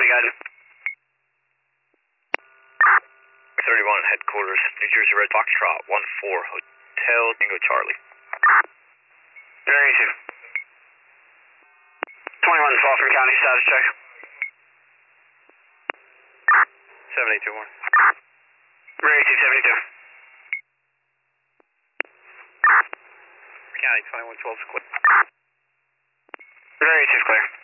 County guided. 31 headquarters, New Jersey Red Foxtrot, 14 Hotel Tango Charlie. Very easy. 21 Falcon County status check. 7821. Very easy, 72. County 2112 is clear. Very easy, clear.